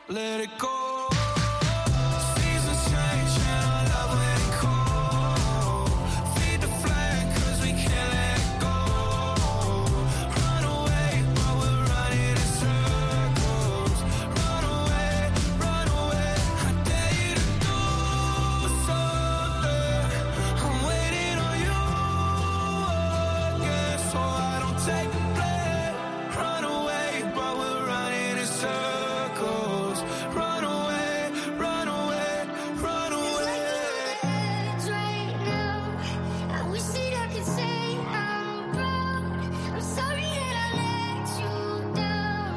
let it go. Seasons change and our love let it go. Feed the flame cause we can't let go. Run away while we're running in circles. Run away, I dare you to do something. I'm waiting on you again, so I don't take the blame. Run away while we're running in circles. Run away, run away, run away. Right now, I wish that I could say I'm proud. I'm sorry that I let you down.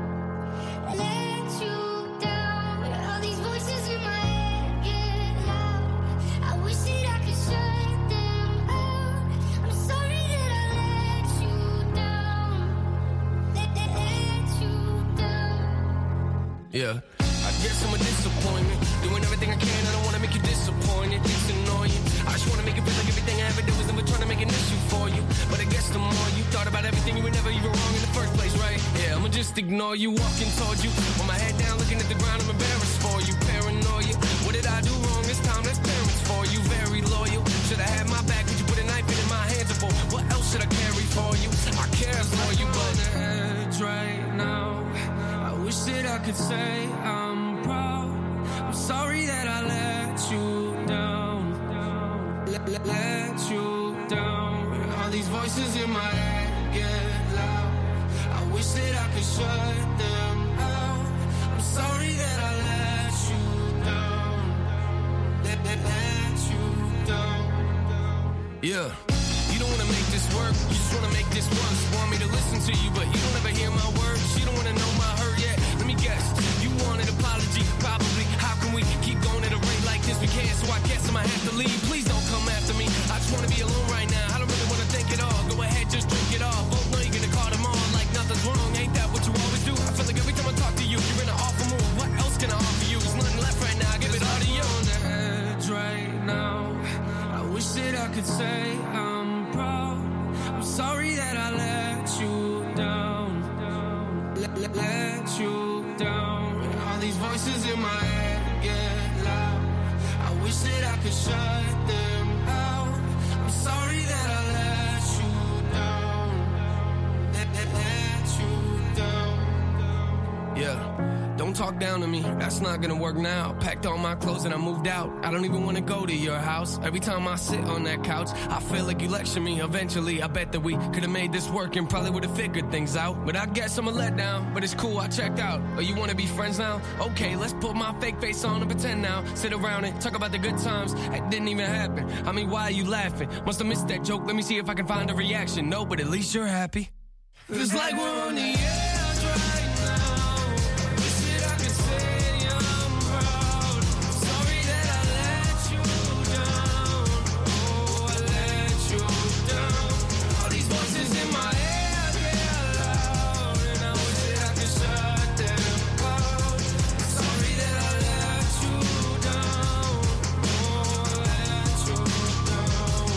Let you down. All these voices in my head get loud. I wish that I could shut them out. I'm sorry that I let you down. Let you down. Yeah, I guess I'm a disappointment. Doing everything I can, I don't wanna make you disappointed. It's annoying. I just wanna make it feel like everything I ever did was never trying to make an issue for you. But I guess the more you thought about everything, you were never even wrong in the first place, right? Yeah, I'ma just ignore you, walking towards you. With my head down, looking at the ground, I'm embarrassed for you. Paranoia, what did I do wrong this time? That's parents for you, very loyal. Should've had my back, could you put a knife in my hands before? What else should I carry for you? I care for you, but the edge right now. I wish that I could say I'm proud. I'm sorry that I let you down. Let you down. All these voices in my head get loud. I wish that I could shut them out. I'm sorry that I let you down. Let you down. Yeah. You don't wanna make this work, you just wanna make this once. Want me to listen to you, but you don't ever hear my words. You don't wanna know my hurt yet. Let me guess, you want an apology, probably. How can we keep going at a rate like this? We can't, so I guess I might have to leave. Please don't come after me. I just wanna be alone right now. I don't really wanna think it all. Go ahead, just drink it all. Both know you're gonna call them on like nothing's wrong. Ain't that what you always do? I feel like every time I talk to you, you're in an awful mood. What else can I offer you? There's nothing left right now. Give it all to you. On the edge right now. I wish that I could say I'm proud. I'm sorry that I let you down. Let you down. All these voices in my head get loud. I wish that I could shut them out. I'm sorry that I let you down. Let you down. Yeah. Don't talk down to me, that's not gonna work now. Packed all my clothes and I moved out. I don't even wanna go to your house. Every time I sit on that couch, I feel like you lecture me. Eventually, I bet that we could've made this work and probably would've figured things out. But I guess I'm a letdown, but it's cool, I checked out. Oh, you wanna be friends now? Okay, let's put my fake face on and pretend now. Sit around and talk about the good times. That didn't even happen. I mean, why are you laughing? Must've missed that joke, let me see if I can find a reaction. No, but at least you're happy. Feels like we're on the edge right now. Wish that I could say I'm proud. Sorry that I let you down. Oh, I let you down. All these voices in my head get loud, and I wish that I could shut them out. Sorry that I let you down. Oh, I let you down.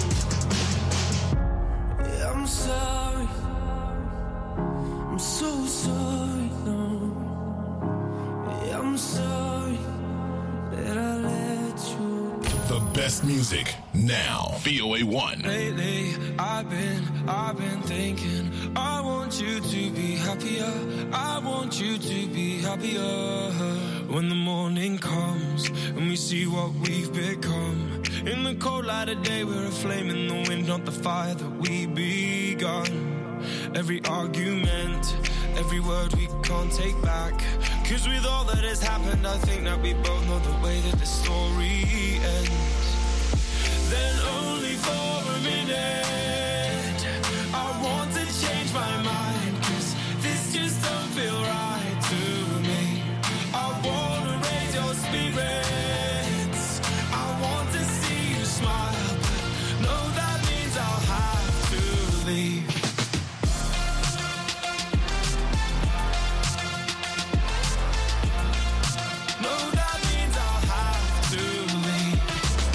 Yeah, I'm sorry. I'm so sorry, no. Yeah, I'm sorry that I let you down. The best music now. VOA1. Lately, I've been thinking, I want you to be happier. I want you to be happier. When the morning comes and we see what we've become. In the cold light of day, we're a flame in the wind, not the fire that we begun. Every argument, every word we can't take back. Cause with all that has happened, I think that we both know the way that the story ends. Then only for a minute, I want to change my mind. Cause this just don't feel right to me. I wanna raise your spirits, I want to see you smile. But no, that means I'll have to leave. No, that means I'll have to leave.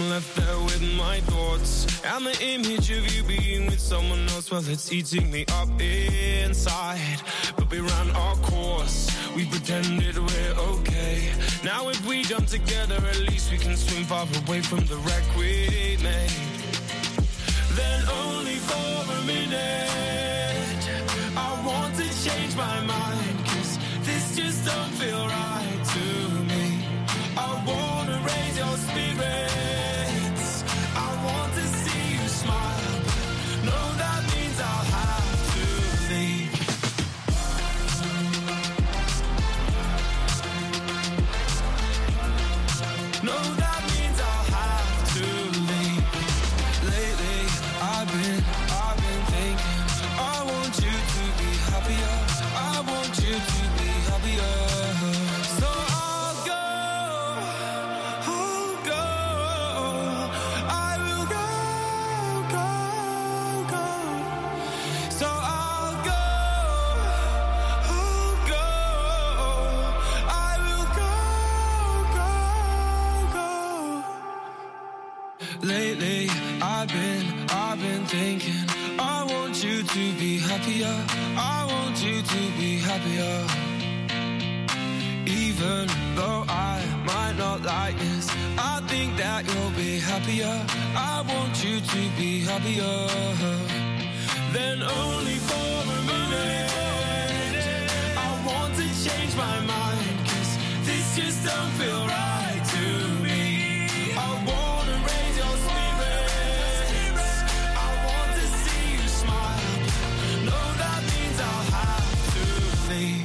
I'm left there with my thoughts and the image of you being with someone else. Well, it's eating me up inside. But we ran our course, we pretended we're okay. Now if we jump together, at least we can swim far away from the wreck we made. Then only for a minute I want to change my mind, 'cause this just don't feel right to me. I wanna raise your spirits, I want to see you smile. No, that means I'll have to leave. No, that means I'll have to leave. Lately, I've been thinking, I want you to be happier, I want you to be happier. So I'll go, I will go. So I'll go, I will go. Lately, I've been thinking, I want you to be happier, I want you to be happier. Even though I might not like this, I think that you'll be happier, I want you to be happier. Then only for a minute I want to change my mind, 'cause this just don't feel right to me. I wanna raise your spirits, I want to see you smile. No, that means I'll have to leave.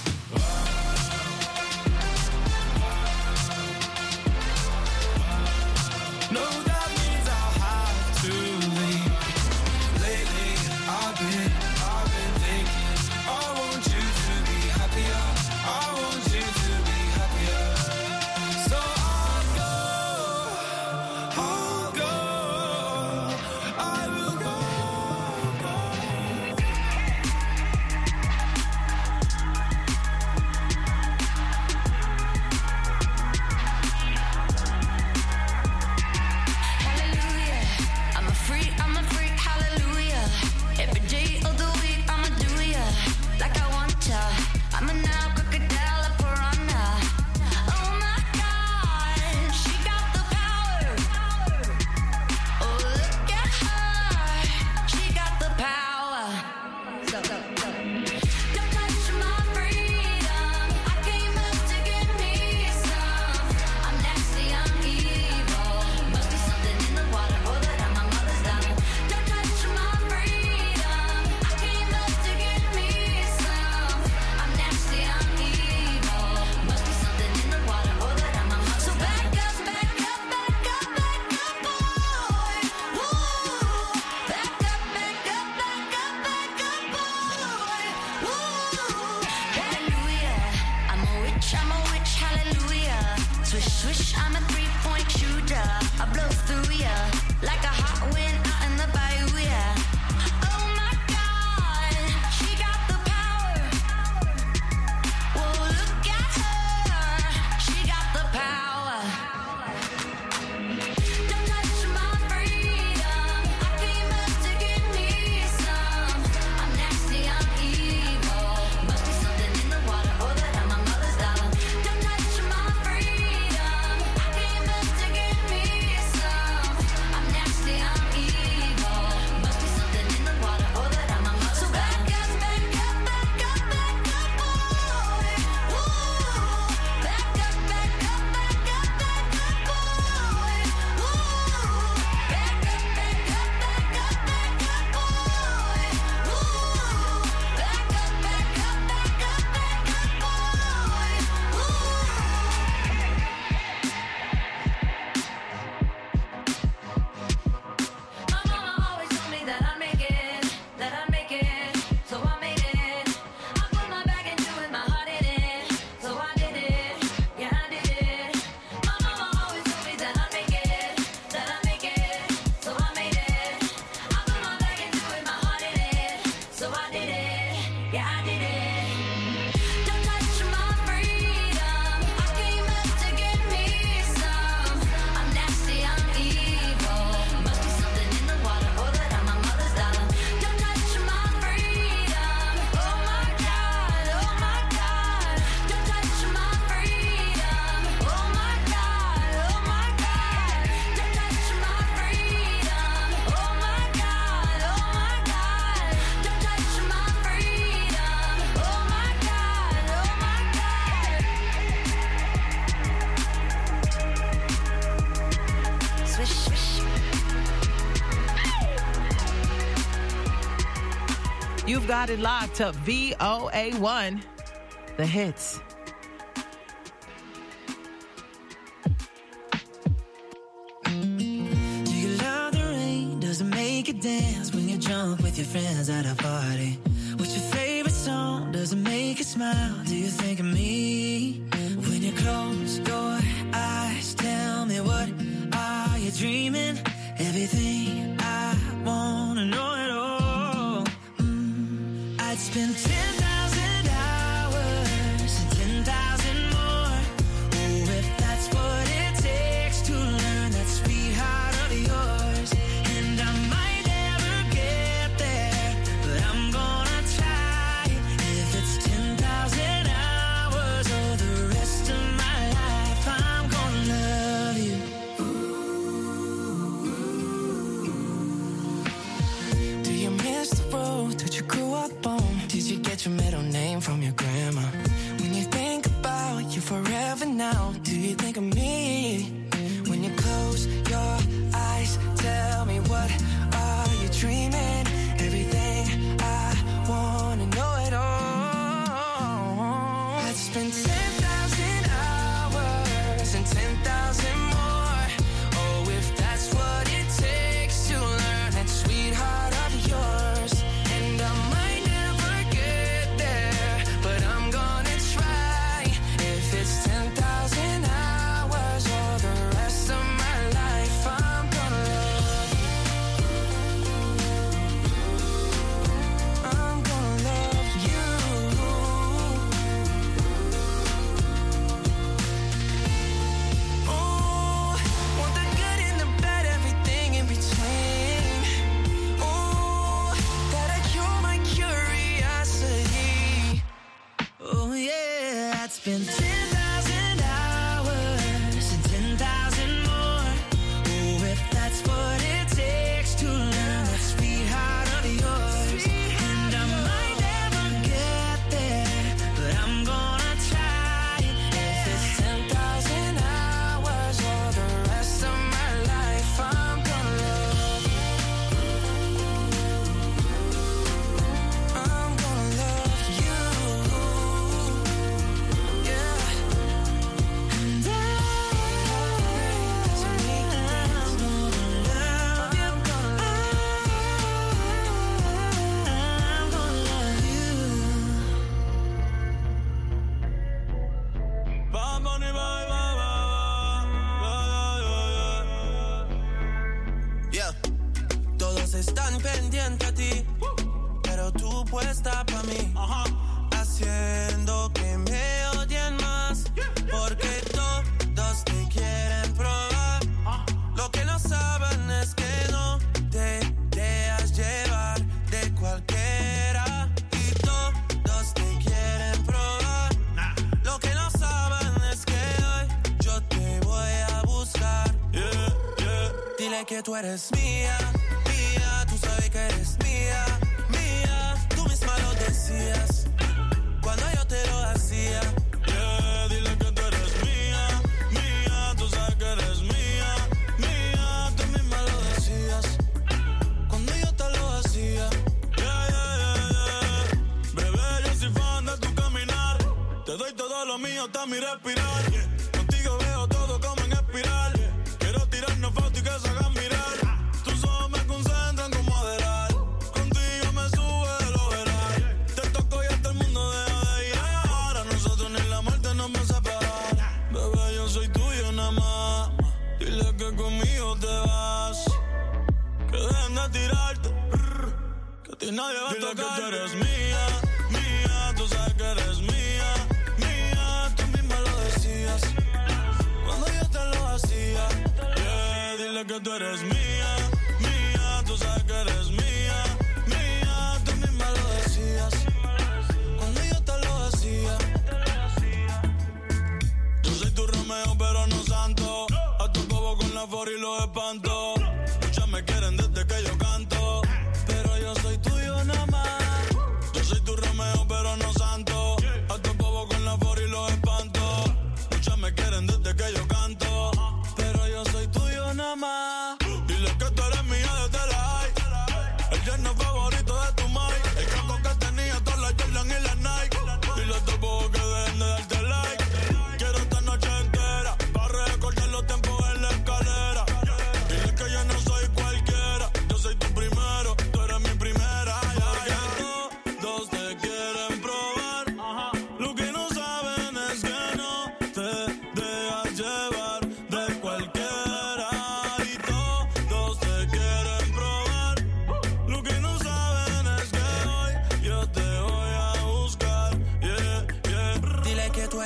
No, that means I'll have to leave. Lately, I've been thinking, I want you to be happier, I want you to be happier. So I'll go, I will go. Hallelujah, I'm a freak, hallelujah. Every day of the week, I'ma do ya like I want ya. I'm a now crocodile, a piranha. Oh my God, she got the power. Oh, look at her, she got the power. Don't touch my freedom, I came up to get me some. I'm nasty, I'm evil, must be something in the water or that I'm my mother's daughter. Don't touch my freedom, I came up to get me some. I'm nasty, I'm evil, must be something in the water or that I'm my mother's daughter. So back up, boy. Woo. Back up, boy. Woo. Hallelujah, I'm a witch, hallelujah. Swish, swish, I'm a 3-point shooter. I blow through ya like a hot wind out in the bayou, yeah. Oh my God, she got the power. Whoa, look at her, she got the power. Don't touch my freedom, I came up to get me some. I'm nasty, I'm evil, must be something in the water or that I'm my mother's daughter. Don't touch my freedom, I came up to get me some. I'm nasty, I'm evil, must be something in the water or that I'm my mother's daughter. So back up, boy. Woo. Back up, boy. Woo. Back up, boy. Woo. Back up, My mama always told me that I'd make it, so I made it. I put my back into it, my heart in it, so I did it, yeah I did it. My mama always told me that I'd make it, so I made it. I put my back into it, my heart in it, so I did it, yeah I did it. Don't touch my freedom, I came up to get me some. I'm nasty, I'm evil. You've got it locked to VOA1, the hits. Do you love the rain? Does it make you dance when you're drunk with your friends at a party? What's your favorite song? Does it make you smile? Do you think of me? When you close your eyes, tell me, what are you dreaming? Everything I wanna know it all. I'd spend 10,000 hours and 10,000 more. Oh, if that's what it takes to learn that sweetheart of yours. And I might never get there, but I'm gonna try. If it's 10,000 hours or the rest of my life, I'm gonna love you. Do you miss the road that you grew up on? Did you get your middle name from your grandma? When you think about you forever now, do you think of me? When you close your eyes, tell me, what are you dreaming? Everything I wanna know it all. I'd spend 10,000 hours and 10,000 more. Oh, if that's what it takes to learn that sweetheart of yours. And I might never get there, but I'm gonna try. If it's 10,000 hours or the rest of my life, I'm gonna love you. I'm gonna love you. Oh, want the good and the bad, everything in between. Oh, gotta cure my curiosity. Oh yeah, I'd spend 10,000 hours and 10,000 more. Oh, if that's what it takes to learn that sweetheart of yours. And I might never get there, but I'm gonna try. If it's 10,000 hours or the rest of my life, I'm gonna love you. I'm gonna love you. Yeah. And I'm gonna love you. Yeah. Todos están pendientes a ti, pero tú puesta pa' mí, haciendo que me odien más, porque todos te quieren probar. Lo que no saben es que no te dejas llevar de cualquiera, y todos te quieren probar. Lo que no saben es que hoy yo te voy a buscar. Dile que tú eres mía, mía, tú sabes que eres mía, mía, tú misma lo decías cuando yo te lo hacía. Dile que tú eres mía, mía, tú sabes que eres mía, mía, tú misma lo decías cuando yo te lo hacía. Bebé, yo soy fan de tu caminar, te doy todo lo mío hasta mi respirar. Contigo veo todo como en espiral. Quiero tirarnos fotos y que se hagan mirar. Tus ojos me concentran como Adderall. Contigo me sube el overall. Te toco y hasta el mundo deja de girar. A nosotros ni la muerte nos va a separar. Bebé, yo soy tuyo nada más. Dile que conmigo te vas. Que dejen de tirarte. Que a ti nadie va a tocar. Dile que tú eres mía, mía. Tú sabes que eres mía, mía. Tú misma lo decías cuando yo te lo hacía. Dile que tú eres mía, mía, tú sabes que eres mía, mía, tú misma lo decías cuando yo te lo hacía. Yo soy tu Romeo pero no santo, a tu bobo con la for y los espanto. Muchas me quieren desde que yo canto, pero yo soy tuyo nada más. Yo soy tu Romeo pero no santo, a tu bobo con la for y los espanto. Muchas me quieren desde que yo canto, pero yo soy tuyo nada más.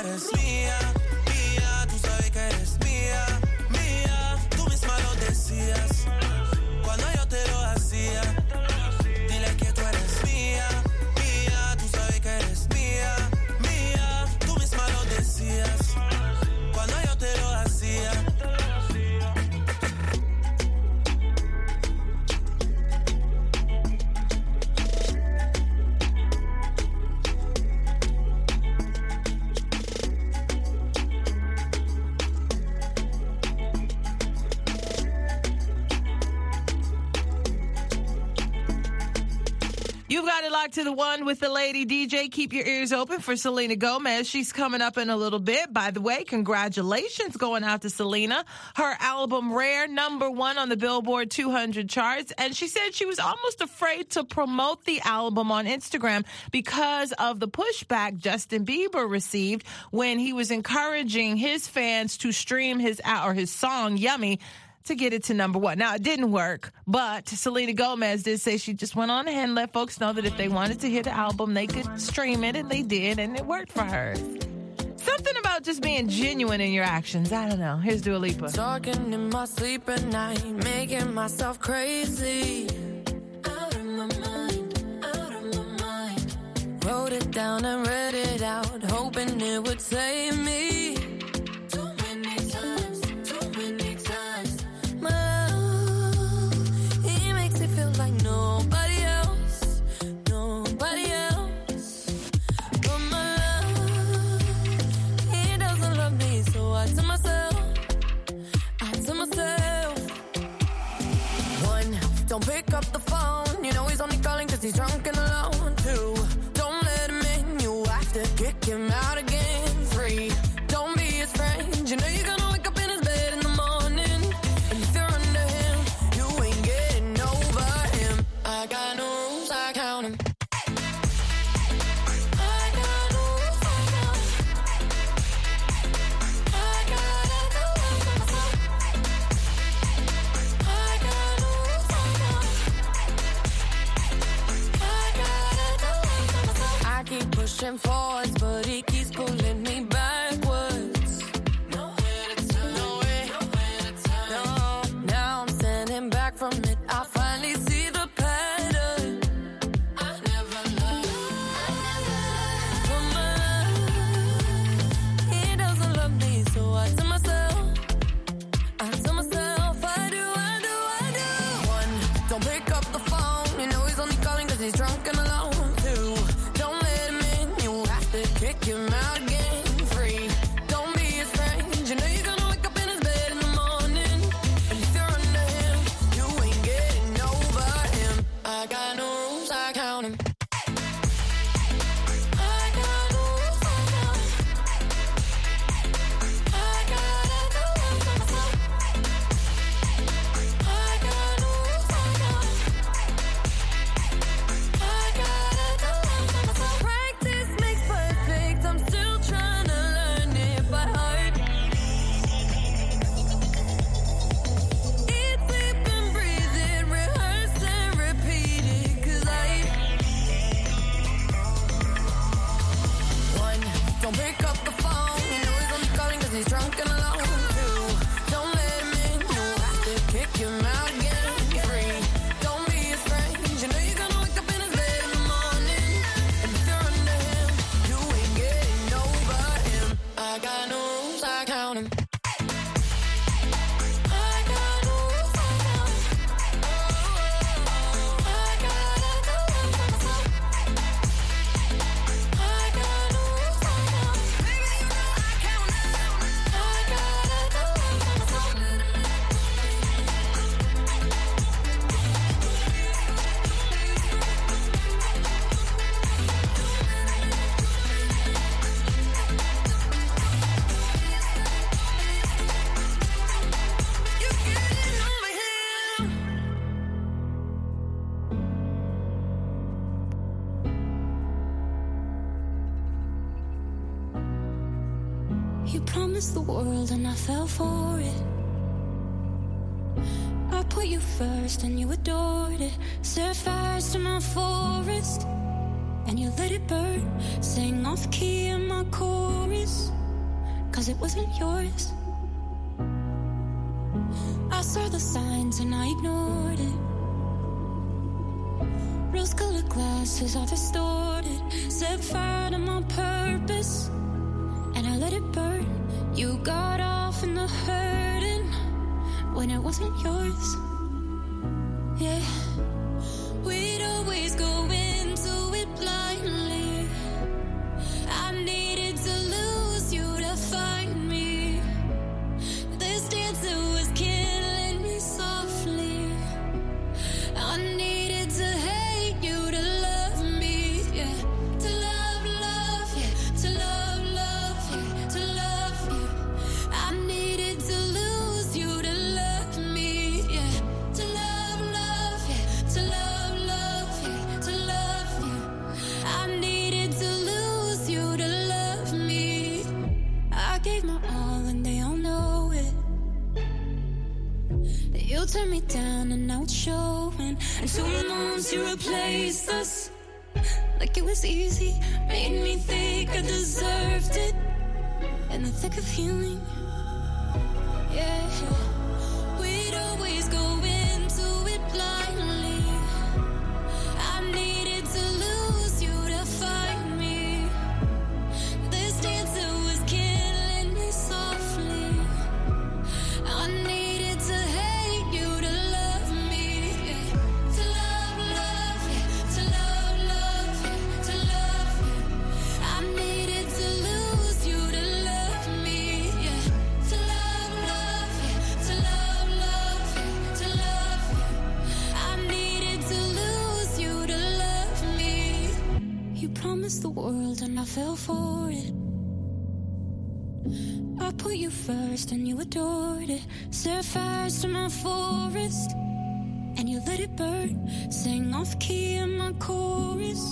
eres mía, mía, tú sabes que eres mía, mía, tú misma lo decías cuando yo te lo hacía. Dile que tú eres mía, mía, tú sabes que eres mía, mía, tú misma lo decías cuando yo te lo hacía. You've got it locked to the one with the lady DJ. Keep your ears open for Selena Gomez. She's coming up in a little bit. By the way, congratulations going out to Selena. Her album Rare, #1 on the Billboard 200 charts. And she said she was almost afraid to promote the album on Instagram because of the pushback Justin Bieber received when he was encouraging his fans to stream his song Yummy to get it to #1. Now, it didn't work, but Selena Gomez did say she just went on ahead and let folks know that if they wanted to hear the album, they could stream it, and they did, and it worked for her. Something about just being genuine in your actions. I don't know. Here's Dua Lipa. Talking in my sleep at night, making myself crazy. Out of my mind, out of my mind. Wrote it down and read it out, hoping it would save me. Don't pick up the phone, you know he's only calling cause he's drunk and alone. 2, don't let him in, you have to kick him out again. 3, don't be his friend, you know you're gonna wake up in his bed in the morning. And if you're under him, you ain't getting over him. I got no rules, I count him. Pushing forwards, but he keeps pulling me backwards. Nowhere to turn, nowhere to turn. No, now I'm standing back from it. I finally see the pattern. I never loved. For my love, he doesn't love me, so I tell myself, I do. 1, don't pick up the phone, you know he's only calling cause he's drunk and alone. 2, kick him out again. 3, don't be his friend, you know you're gonna wake up in his bed in the morning. And if you're under him, you ain't getting over him. I got no rules, I count him. I got no rules, I count him. I gotta do it for myself. I got no rules, I count him. I gotta do it for myself. Practice makes perfect, I'm still trying to learn it by heart. Eat, sleep, and breathe it, rehearse and repeat it, cause 1, don't pick up the phone, you know he's only calling cause he's drunk and alone. 2, don't let him in, you have to kick him out again. 3, don't be his friend, you know you're gonna wake up in his bed in the morning. And if you're under him, you ain't getting over him. I got no rules, I count him. I got no rules, I count him. I gotta do it for myself. I got no rules, I count him. Baby, you know I count him. I gotta do it for myself. You getting over him. You promised the world and I fell for it. I put you first and you adored it. Set fires to my forest and you let it burn. Sang off key in my chorus, 'cause it wasn't yours. I saw the signs and I ignored it. Rose-colored glasses are distorted. Set fire to my purpose, and I let it burn. You got off in the hurting when it wasn't yours. Yeah, we'd always go into it blindly. I needed to lose you to find me. This dancer was killing me softly. I needed to hate you to love me, yeah. To love, love, yeah. To love, love, yeah. To love you. I needed to lose you to love me, yeah. To love, love, yeah. To love, love, yeah. To love you. I needed to lose you to love me. I gave my all and they all know it. You turned me down and now it's showing. And 2 months you replaced us like it was easy. Made me think I deserved it in the thick of healing. Yeah, we'd always go into it blindly. I needed to lose you to find me. This dancer was killing me softly. I needed to hate you to love me, yeah. To love, love, yeah. To love, love, yeah. To love you. I needed to lose you to love me, yeah. To love, love, yeah. To love, love, yeah. To love you. I needed to lose you to love me. You promised the world and I fell for it. I put you first and you adored it. Set fires to my forest, and you let it burn. Sang off key in my chorus.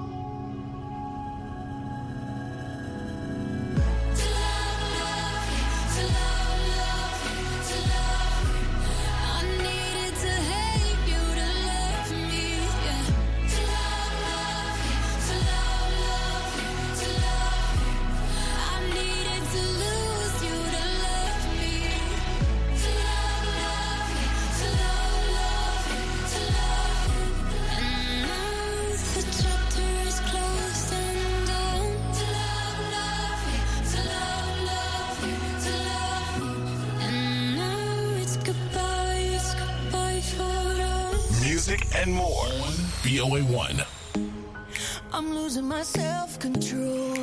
To love, love, yeah. To love, love, yeah. To love you. I needed to hate you to love me, yeah. To love, love, yeah. To love, love, yeah. To love you. I needed to lose you to love me. To love, love, yeah. To love, love, yeah. To love you. And now the chapter is closed and done. To love, love, yeah. To love, love, yeah. To love you. And now it's goodbye for us. Music and more on VOA1. I'm losing my self-control.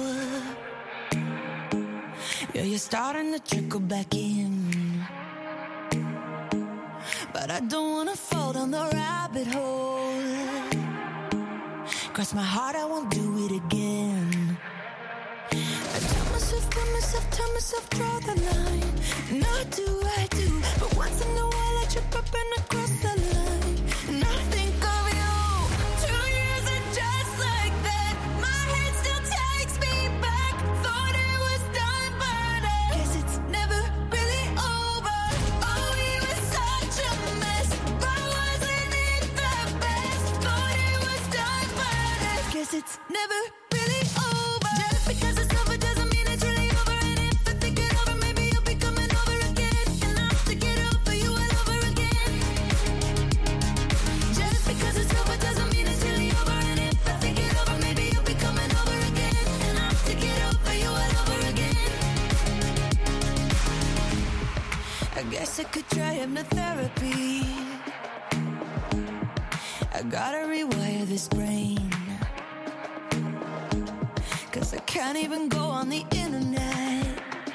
Yeah, you're starting to trickle back in, but I don't wanna fall down the rabbit hole. Cross my heart, I won't do it again. I tell myself, draw the line. And I do, but once in a while I trip up and I cross the line. And I think of you. 2 years are just like that. My head still takes me back. Thought it was done, but I guess it's never really over. Oh, we were such a mess, but wasn't it the best? Thought it was done, but I guess it's never really over. Just because it's over doesn't mean it's really over. And if I think it over, maybe you'll be coming over again. And I have to get over you all over again. Just because it's over doesn't mean it's really over. And if I think it over, maybe you'll be coming over again. And I have to get over you all over again. I guess I could try hypnotherapy. I gotta rewire this brain, 'cause I can't even go on the internet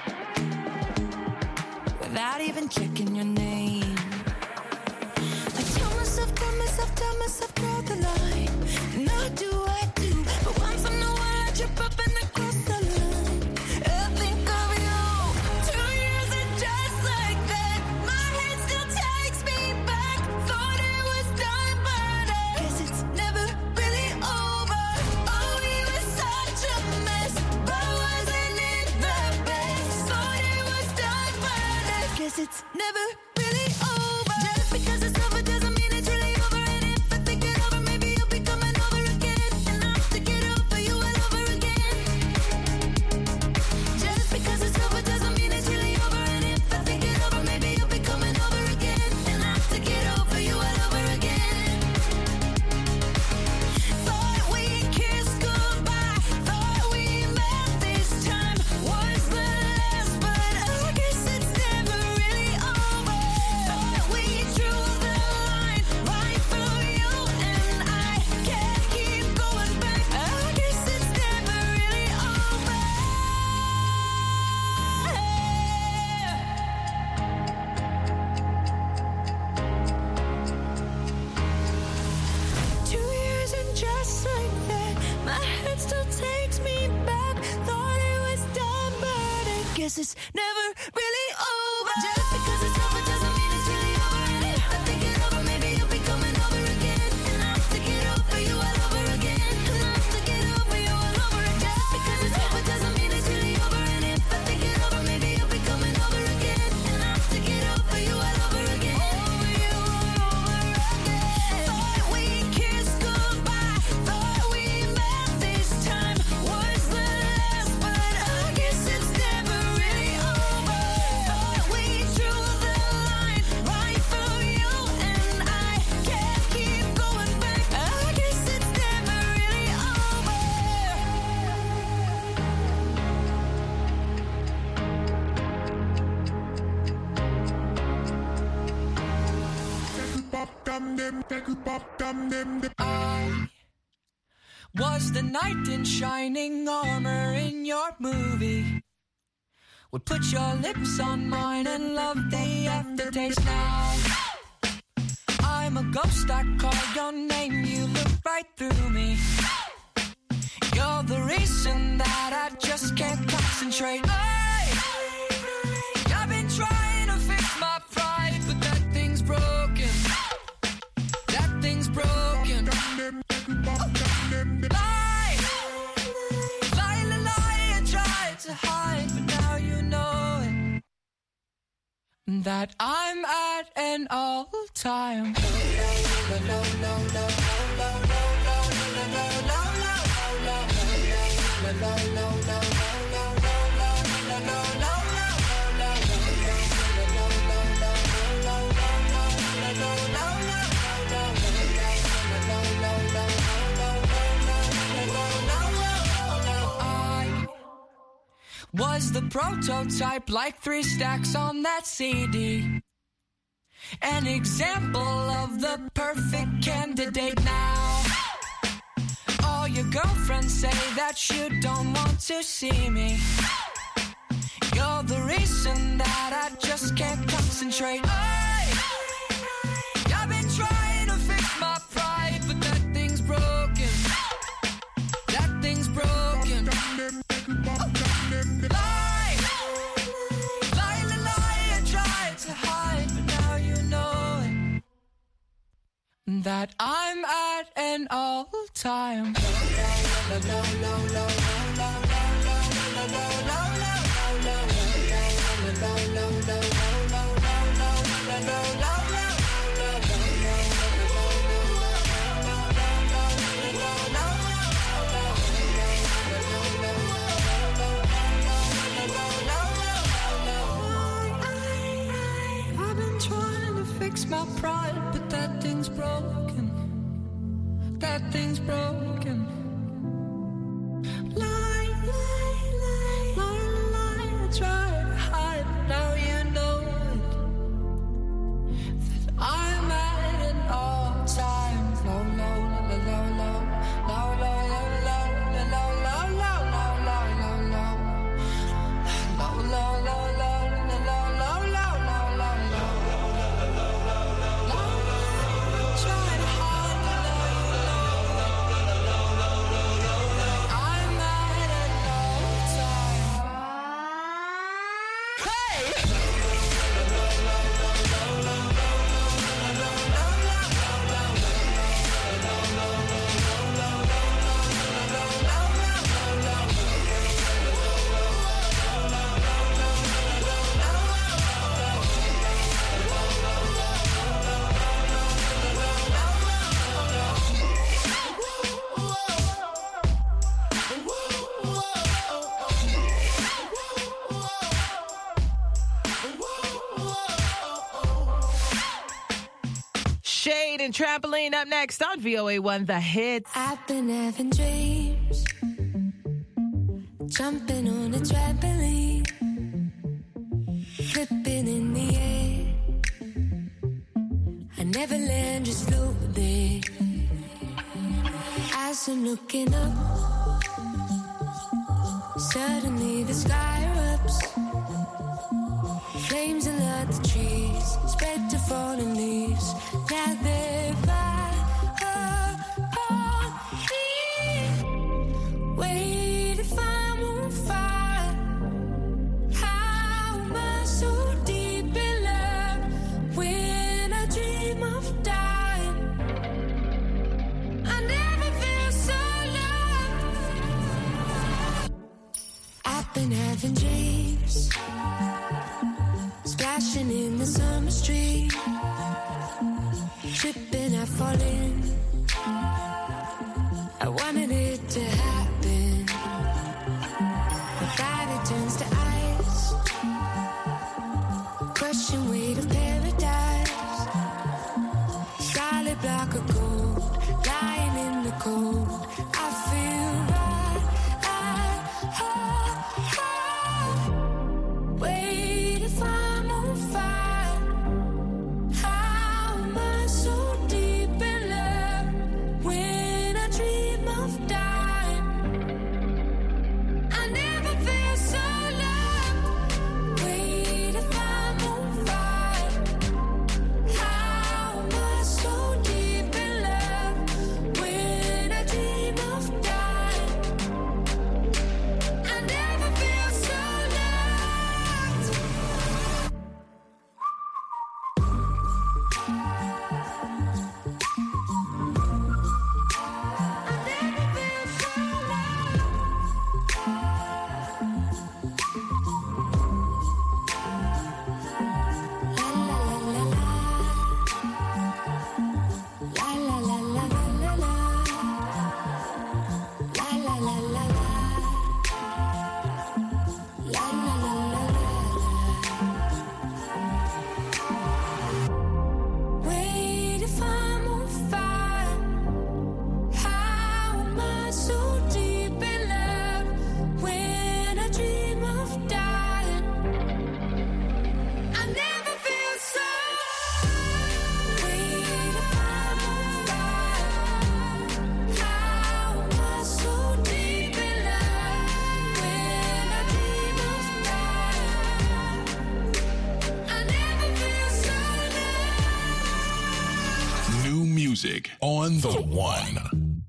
without even checking your name. I tell myself, draw the line. And I do, but once in a while I trip up and I cross the line. I think of you. 2 years are just like that. My head still takes me back. Thought it was done, but I guess it's never really over. Oh, we were such a mess, but wasn't it the best? Thought it was done, but I guess it's never really over. Just because it's over doesn't mean it's really over. And if I think it over, maybe you'll be coming over again. And I have to get over it's never really over. Just because it's over doesn't mean it's really over. And if I think it over, maybe you'll be coming over again. And I'll have to get over you all over again. And I'll have to get over you all over again. Just because it's over doesn't mean it's really over. And if I think it over, maybe you'll be coming over again. And I'll have to get over you all over again. Over you all over again. Thought we kissed goodbye. Thought we met this time was the last, but I guess it's never really over. Thought we drew the line right through you and I can't keep going back. I guess it's never really over. I was the knight in shining armor in your movie. Would put your lips on mine and love the aftertaste. Now I'm a ghost, I call your name, you look right through me. You're the reason that I just can't concentrate. I've been trying to fix my pride, but that thing's broken. That thing's broken. Lie, lie, lie, lie. I tried to hide, but now you know it. That I'm at an all-time. Was the prototype, like 3 stacks on that CD. An example of the perfect candidate. Now all your girlfriends say that you don't want to see me. You're the reason that I just can't concentrate. I've been trying to fix my pride, but that thing's broken. That thing's broken. Lie, lie, lie, lie. I tried to hide, but now you know it. That I'm at an all-time. I've been trying to fix my pride, but that thing's broken. That thing's broken. Lie, lie, lie, lie, lie. I try to hide, but now you know it. That I'm at an all-time low, low, low, low, low, low, low, low, low, low, low, low, low, low, low, low, low, low, low. Shade and Trampoline up next on VOA1 The Hits. I've been having dreams, jumping on a trampoline, flipping in the air. I never land, just float there. As I'm looking up, suddenly the sky erupts. Flames alert the trees, spread to fallen leaves. Now they're by me. Wait if I'm on fire. How I've been having dreams, splashing in the summer street, tripping, I fall in. I wanted it to happen. My body turns to ice, crushing weight of paradise. Solid block of gold, lying in the cold. I feel right. Wait, if I'm on fire, how am I so deep in love when I dream of dying? I never feel so loved. Wait, if I'm on fire, how am I so deep in love when I dream of dying? I never feel so loved. Wait, if I'm on fire, how am I so deep in love when I dream of dying? I never feel so. Wait, if I'm on fire, how am I so deep in love when I dream of dying? I never feel so loved. New music on the one.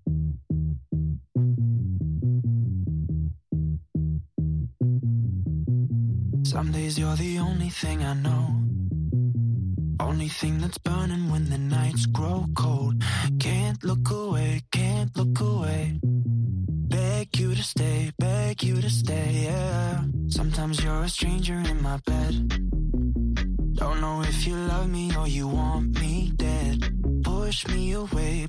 Some days you're the only thing I know, only thing that's burning when the nights grow cold. Can't look away, can't look away. Beg you to stay, yeah. Sometimes you're a stranger in my bed. Don't know if you love me or you want me dead. Push me away,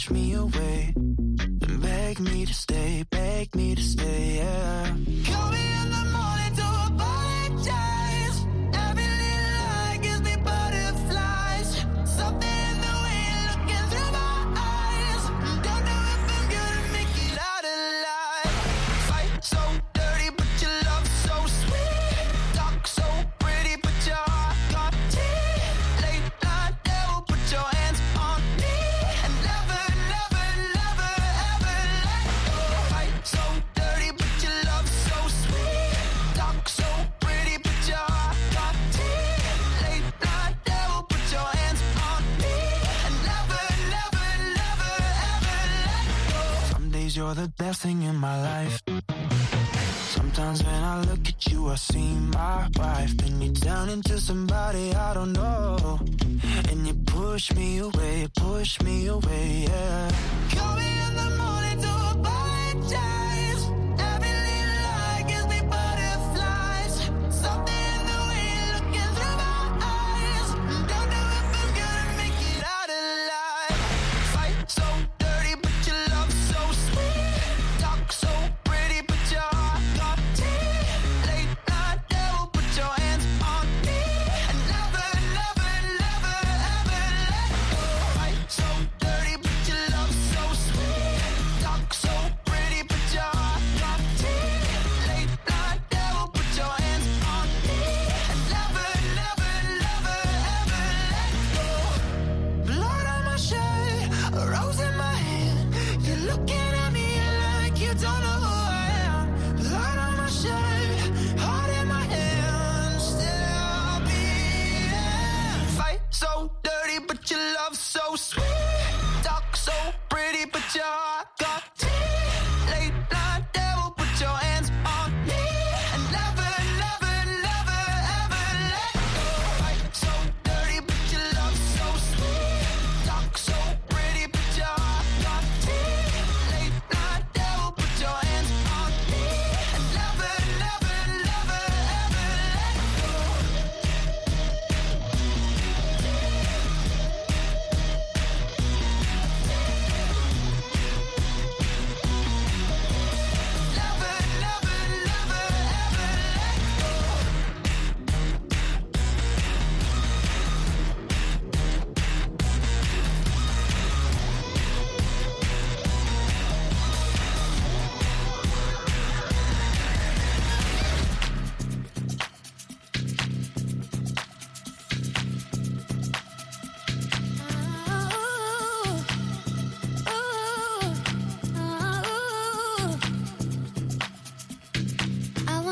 then beg me to stay, yeah. Call me in the morning to apologize. Every little lie gives me butterflies. Something in the way you're looking through my eyes. Don't know if I'm gonna make it out alive. Fight so dirty, but your love so sweet. Talk so pretty, but your heart got teeth. Late night devil, put your hands on me. And never, never, never, ever let go. Fight so dirty, but your love so sweet. Talk so pretty, but your heart got teeth. Late night devil, put your hands on me. And never, never, never, ever let go. Some days you're the best thing in my life. Sometimes when I look at you, I see my wife. Then you turn into somebody I don't know, and you push me away, yeah. Call me in the morning to apologize. Every little lie gives me butterflies. Something in the way you're looking through my eyes. Don't know if I'm gonna make it out alive. Fight so dirty, but your love so sweet. Talk so pretty, but your heart got teeth. Late night devil, put your hands on me. And never, never, never, ever let go. Fight so dirty, but your love so sweet. Talk so pretty, but your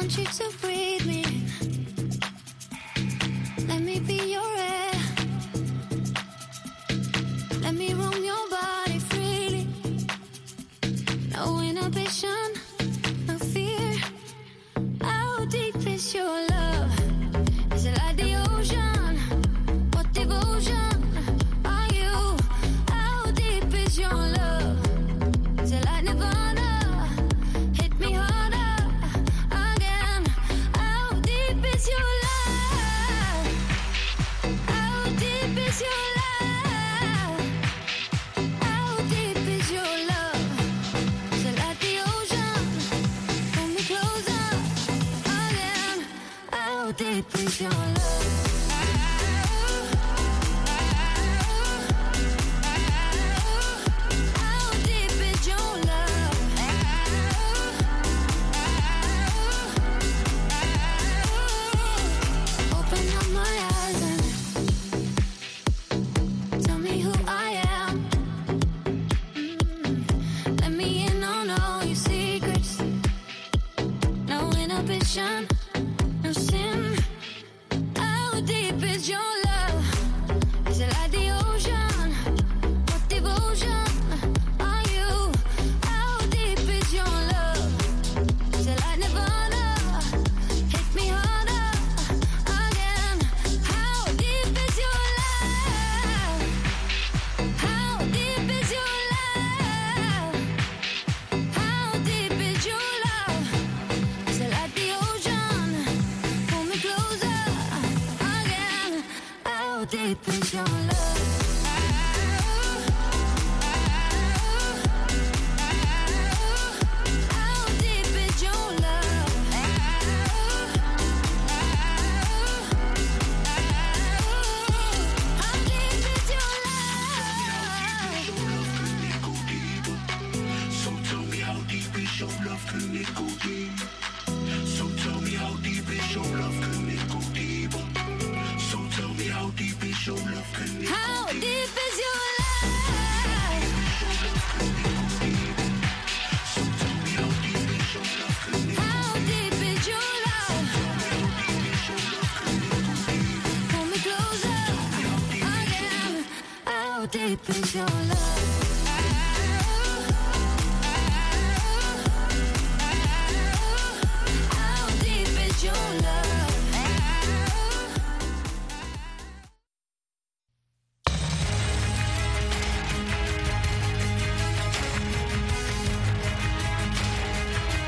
want you to breathe me. Let me be your air. Let me roam your body freely. No inhibition, no fear. How deep is your love? Is it like the ocean? What devotion are you? How deep is your love? Is it like Nirvana? Hit me harder again. How deep is your love? How deep is your love? How deep is your love? Is it like the ocean? Pull me closer again. How deep is your love? How deep is your love? Open up my eyes and tell me who I am. Let me in on all your secrets. No inhibition, no sin. How deep is your love? Is it like the ocean? What devotion are you? How deep is your love? Is it like Nirvana? Hit me harder again. How deep is your love? How deep is your love? How deep is your love? Is it like the ocean? Pull me closer again. How deep is your love? How deep is your love? How deep is your love? So tell me how deep is your love, can it go deep? So tell me how deep is your love, can it go deep? So tell me how deep is your love, can it go How deep? deep is your love? So tell me how deep is your love, can it go How deep is your love? Pull me closer again. How deep is your love?